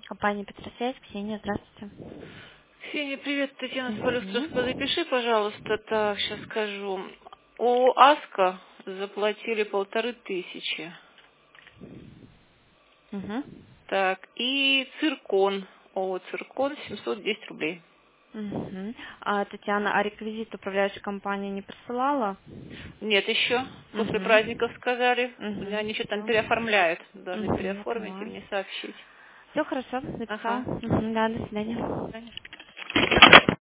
Компания Петросвязь, Ксения, здравствуйте. Ксения, привет, Татьяна Соболевская. Угу. Запиши, пожалуйста, так, сейчас скажу. У АСКО заплатили 1500. Угу. Так, и циркон. Циркон 710 рублей. Угу. Татьяна, а реквизит управляющей компании не присылала? Нет, еще. После Угу. праздников сказали. Угу. Они что-то там Все. переоформляют. Должны Угу, я переоформить и поняла. мне сообщить. Все хорошо, написала. Ага. Угу. Да, до До свидания. свидания.